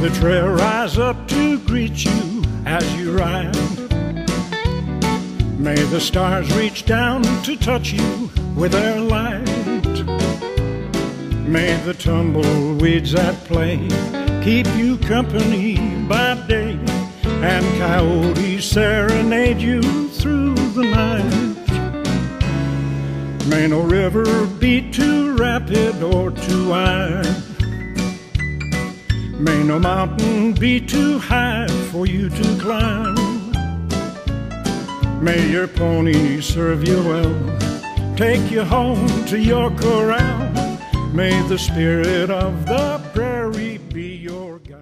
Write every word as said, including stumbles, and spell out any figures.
the trail rise up to greet you as you ride. May the stars reach down to touch you with their light. May the tumbleweeds at play keep you company by day, and coyotes serenade you through the night. May no river be too rapid or too wide. May no mountain be too high for you to climb. May your pony serve you well, take you home to your corral. May the spirit of the prairie be your guide.